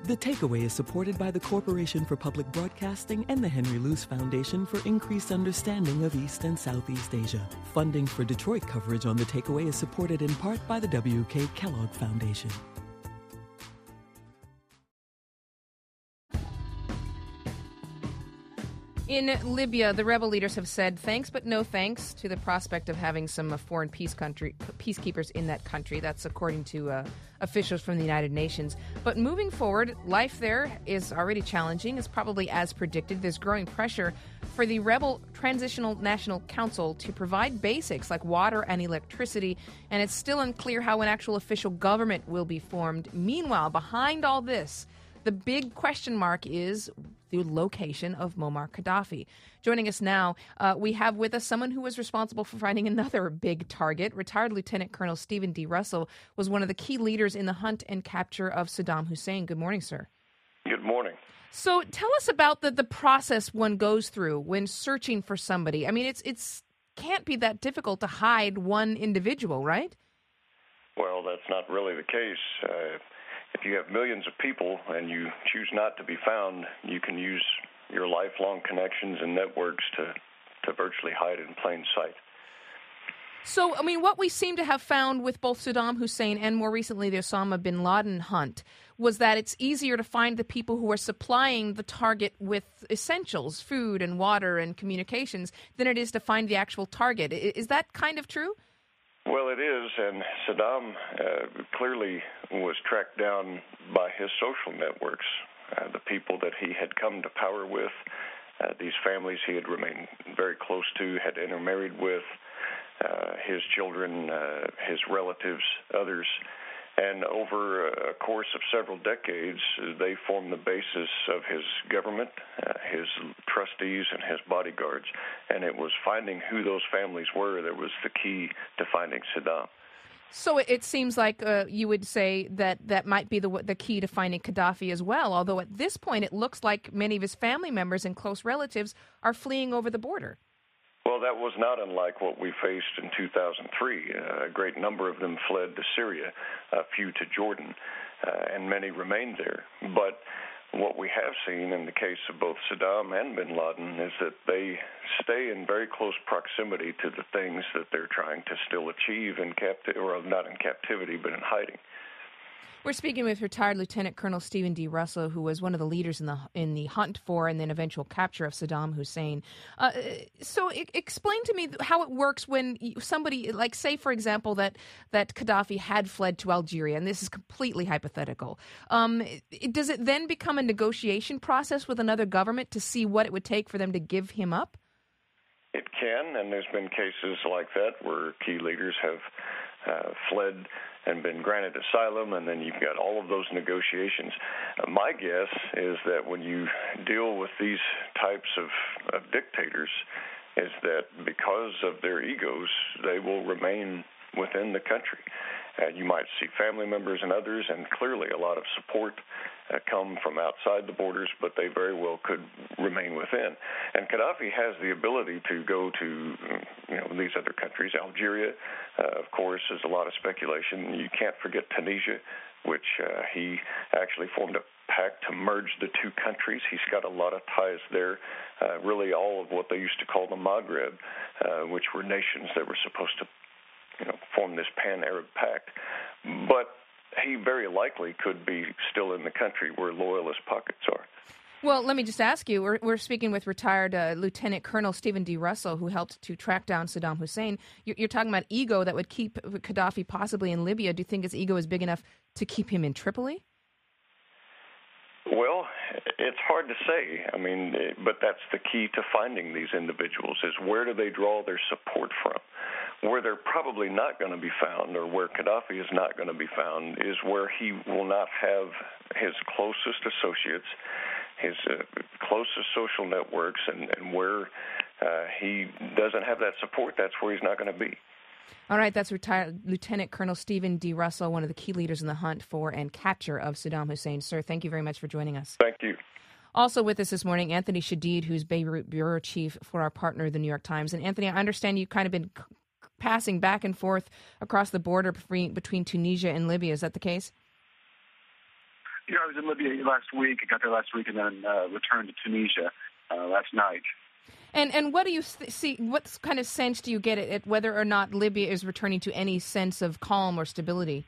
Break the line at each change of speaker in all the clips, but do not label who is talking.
The Takeaway is supported by the Corporation for Public Broadcasting and the Henry Luce Foundation for increased understanding of East and Southeast Asia. Funding for Detroit coverage on The Takeaway is supported in part by the W.K. Kellogg Foundation.
In Libya, the rebel leaders have said thanks but no thanks to the prospect of having some foreign peacekeepers in that country. That's according to officials from the United Nations. But moving forward, life there is already challenging. It's probably as predicted. There's growing pressure for the rebel Transitional National Council to provide basics like water and electricity, and it's still unclear how an actual official government will be formed. Meanwhile, behind all this, the big question mark is the location of Muammar Gaddafi. Joining us now, we have with us someone who was responsible for finding another big target. Retired Lieutenant Colonel Stephen D. Russell was one of the key leaders in the hunt and capture of Saddam Hussein. Good morning, sir.
Good morning.
So tell us about the process one goes through when searching for somebody. I mean, it's can't be that difficult to hide one individual, right?
Well, that's not really the case. If you have millions of people and you choose not to be found, you can use your lifelong connections and networks to virtually hide in plain sight.
So, I mean, what we seem to have found with both Saddam Hussein and more recently the Osama bin Laden hunt was that it's easier to find the people who are supplying the target with essentials, food and water and communications, than it is to find the actual target. Is that kind of true?
Well, it is, and Saddam clearly was tracked down by his social networks, the people that he had come to power with, these families he had remained very close to, had intermarried with, his children, his relatives, others. And over a course of several decades, they formed the basis of his government, his trustees, and his bodyguards. And it was finding who those families were that was the key to finding Saddam.
So it seems like you would say that might be the key to finding Gaddafi as well, although at this point it looks like many of his family members and close relatives are fleeing over the border.
Well, that was not unlike what we faced in 2003. A great number of them fled to Syria, a few to Jordan, and many remained there. But what we have seen in the case of both Saddam and bin Laden is that they stay in very close proximity to the things that they're trying to still achieve in captivity, or not in captivity, but in hiding.
We're speaking with retired Lieutenant Colonel Stephen D. Russell, who was one of the leaders in the hunt for and then eventual capture of Saddam Hussein. So explain to me how it works when somebody, like say, for example, that Gaddafi had fled to Algeria, and this is completely hypothetical. Does it then become a negotiation process with another government to see what it would take for them to give him up?
It can, and there's been cases like that where key leaders have fled and been granted asylum, and then you've got all of those negotiations. My guess is that when you deal with these types of dictators, is that because of their egos, they will remain within the country. You might see family members and others, and clearly a lot of support come from outside the borders, but they very well could remain within. And Gaddafi has the ability to go to these other countries. Algeria, of course, is a lot of speculation. You can't forget Tunisia, which he actually formed a pact to merge the two countries. He's got a lot of ties there, really all of what they used to call the Maghreb, which were nations that were supposed to form this pan-Arab pact. But he very likely could be still in the country where loyalist pockets are.
Well, let me just ask you, we're speaking with retired Lieutenant Colonel Stephen D. Russell, who helped to track down Saddam Hussein. You're talking about ego that would keep Gaddafi possibly in Libya. Do you think his ego is big enough to keep him in Tripoli?
Well, it's hard to say. I mean, but that's the key to finding these individuals is where do they draw their support from? Where they're probably not going to be found, or where Gaddafi is not going to be found, is where he will not have his closest associates, his closest social networks, and where he doesn't have that support, that's where he's not going to be.
All right, that's retired Lieutenant Colonel Stephen D. Russell, one of the key leaders in the hunt for and capture of Saddam Hussein. Sir, thank you very much for joining us.
Thank you.
Also with us this morning, Anthony Shadid, who's Beirut bureau chief for our partner, the New York Times. And Anthony, I understand you've kind of been passing back and forth across the border between Tunisia and Libya. Is that the case?
I was in Libya last week. I got there last week and then returned to Tunisia last night.
And what do you see? What kind of sense do you get at whether or not Libya is returning to any sense of calm or stability?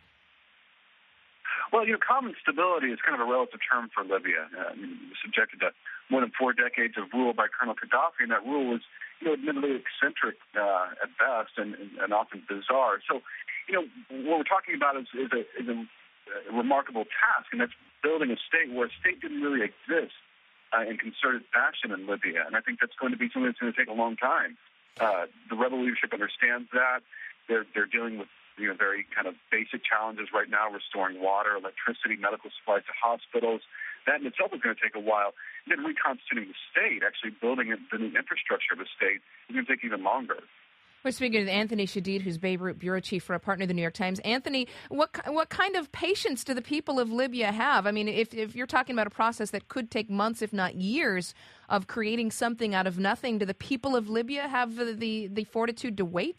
Well, calm and stability is kind of a relative term for Libya. Subjected to more than 4 decades of rule by Colonel Gaddafi, and that rule was, admittedly eccentric at best and often bizarre. So, what we're talking about is a remarkable task, and that's building a state where a state didn't really exist in concerted fashion in Libya. And I think that's going to be something that's going to take a long time. The rebel leadership understands that. They're dealing with very kind of basic challenges right now, restoring water, electricity, medical supplies to hospitals. That in itself is going to take a while. And then reconstituting the state, actually building the new infrastructure of the state, is going to take even longer.
We're speaking with Anthony Shadid, who's Beirut bureau chief for a partner of the New York Times. Anthony, what kind of patience do the people of Libya have? I mean, if you're talking about a process that could take months, if not years, of creating something out of nothing, do the people of Libya have the fortitude to wait?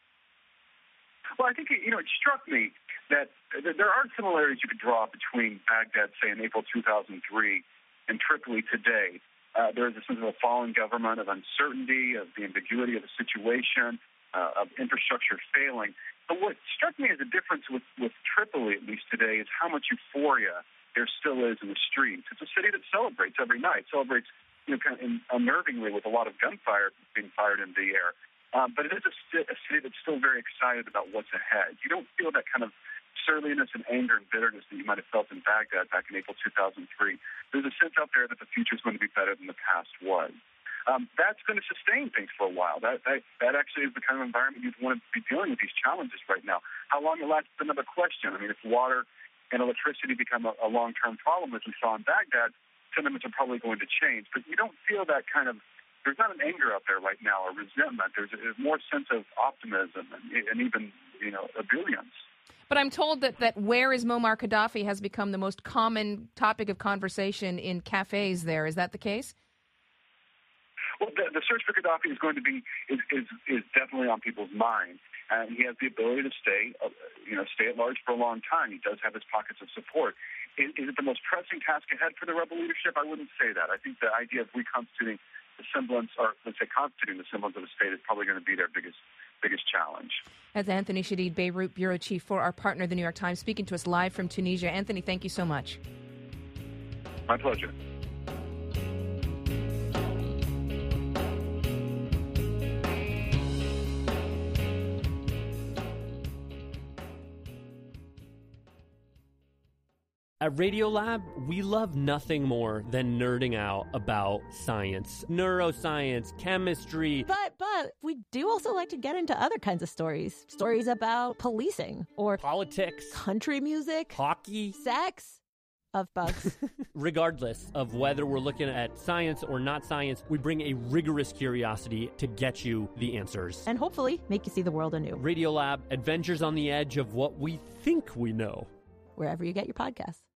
Well, I think, it struck me that there are similarities you could draw between Baghdad, say, in April 2003 and Tripoli today. There is a sense of a fallen government, of uncertainty, of the ambiguity of the situation, of infrastructure failing. But what struck me as a difference with Tripoli, at least today, is how much euphoria there still is in the streets. It's a city that celebrates every night, kind of unnervingly with a lot of gunfire being fired into the air. But it is a city that's still very excited about what's ahead. You don't feel that kind of surliness and anger and bitterness that you might have felt in Baghdad back in April 2003. There's a sense out there that the future is going to be better than the past was. That's going to sustain things for a while. That actually is the kind of environment you'd want to be dealing with these challenges right now. How long it lasts is another question. I mean, if water and electricity become a long-term problem, as we saw in Baghdad, sentiments are probably going to change. But you don't feel that kind of, there's not an anger out there right now or resentment. There's a more sense of optimism and even, ebullience.
But I'm told that where is Muammar Gaddafi has become the most common topic of conversation in cafes there. Is that the case?
Well, the search for Gaddafi is going to be is definitely on people's minds, and he has the ability to stay at large for a long time. He does have his pockets of support. Is it the most pressing task ahead for the rebel leadership? I wouldn't say that. I think the idea of reconstituting the semblance, or let's say constituting the semblance of a state, is probably going to be their biggest challenge.
That's Anthony Shadid, Beirut bureau chief for our partner, the New York Times, speaking to us live from Tunisia. Anthony, thank you so much.
My pleasure.
At Radiolab, we love nothing more than nerding out about science, neuroscience, chemistry.
But we do also like to get into other kinds of stories. Stories about policing or
politics,
country music,
hockey,
sex, of bugs.
Regardless of whether we're looking at science or not science, we bring a rigorous curiosity to get you the answers.
And hopefully make you see the world anew.
Radiolab, adventures on the edge of what we think we know.
Wherever you get your podcasts.